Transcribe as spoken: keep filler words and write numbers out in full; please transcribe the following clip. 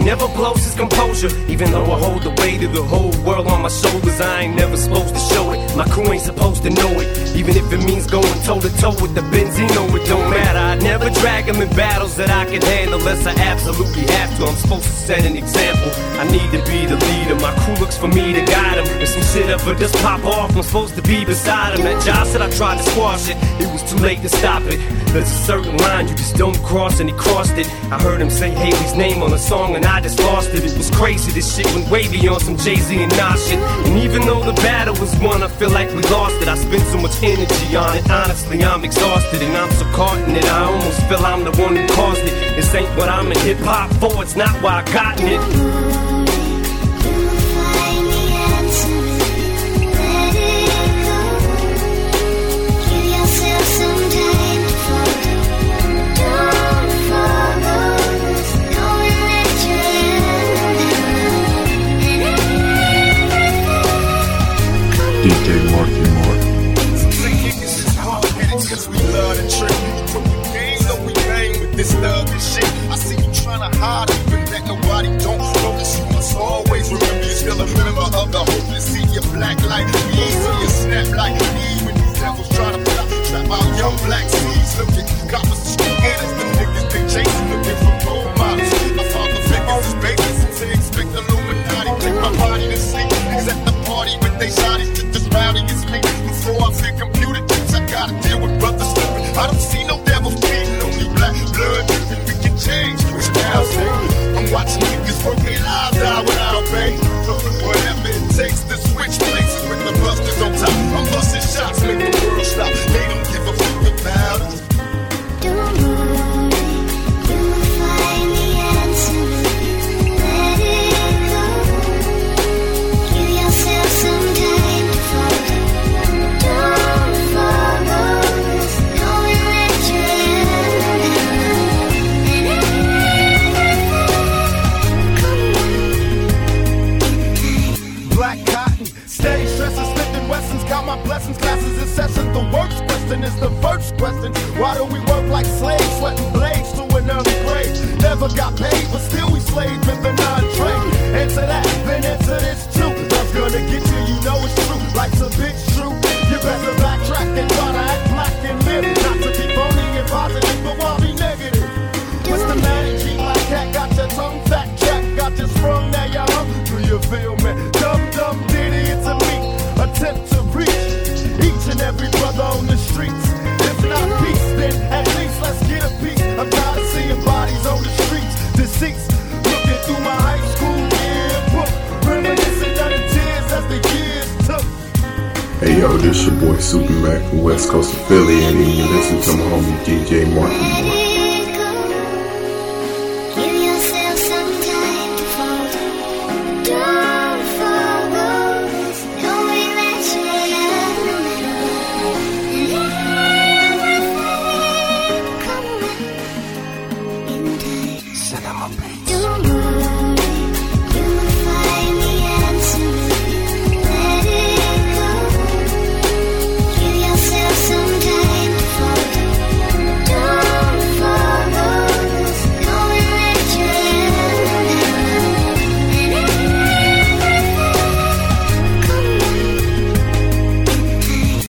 never blows his composure. Even though I hold the weight of the whole world on my shoulders, I ain't never supposed to show it. My crew ain't supposed to know it. Even if it means going toe to toe with the Benzino, it don't matter. I never drag them in battles that I can handle unless I absolutely have to. I'm supposed to set an example. I need to be the leader. My crew looks for me to guide them. If some shit ever does pop off, I'm supposed to be beside him. That job said I tried to squash it. It was too late to stop it. There's a certain line you just don't cross, and he crossed it. I heard him say Haley's name on a song and I just lost it. It was crazy, this shit went wavy on some Jay-Z and Nas shit. And even though the battle was won, I feel like we lost it. I spent so much energy on it. Honestly, I'm exhausted and I'm so caught in it. I almost feel I'm the one who caused it. This ain't what I'm in hip-hop for, it's not why I got in it. D J Marky Mark. Some niggas is hard-headed cause we love to trick. From the game, though we bang with this thug and shit. I see you tryna hide, even that nobody don't notice. You must always remember you're still a member of the hopeless. See your black like me, so you snap like me. When these devils try to plot, trap out young black seeds. Look at coppers and school-getters, them niggas they chasing, looking for role models. My father figures is babies, so they expect Illuminati. Take my body to sleep, except the party when they shot it. Rowdy as me. Before I fear computer chips, I gotta deal with brothers slipping. I don't see no devils bleeding, only black blood dripping. We can change, which now say I'm watching niggas work their lives out without pay. Whatever it takes to switch places with the busters on top. I'm busting shots, make the world stop. They don't give a fuck about us. Blessings, classes, and sessions. The worst question is the first question. Why do we work like slaves, sweating blades to an early grave? Never got paid, but still we slaves in the non-trade. Answer that, then answer this too. Love's gonna get you, you know it's true. Life's a bitch true. You better backtrack and try to act black and live. Not to be phony and positive, but why be negative? What's the matter? G-Black cat got your tongue fat, jack got your sprung, now you're hung. Do you feel me? Dumb, dumb, ditty, it's a me. Attempt to reach each and every brother on the streets. If not peace, then at least let's get a piece. I'm tired of seeing bodies on the streets, deceased. Looking through my high school yearbook, reminiscing of the tears as the years took. Hey yo, this your boy Super Mac from West Coast of Philly, and you listen to my homie D J Marky Mark.